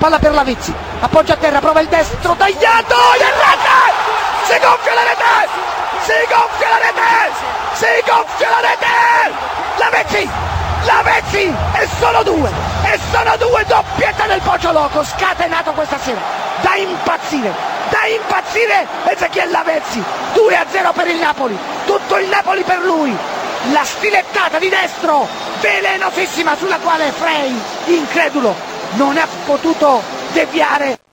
palla per Lavezzi, appoggia a terra, prova il destro, tagliato, e rete! Si gonfia la rete! Si gonfia la rete! Si gonfia la rete! Lavezzi! E sono due, doppietta del Poggio Loco, scatenato questa sera, da impazzire Ezequiel Lavezzi, 2-0 per il Napoli, tutto il Napoli per lui, la stilettata di destro, velenosissima sulla quale Frey, incredulo, non ha potuto deviare.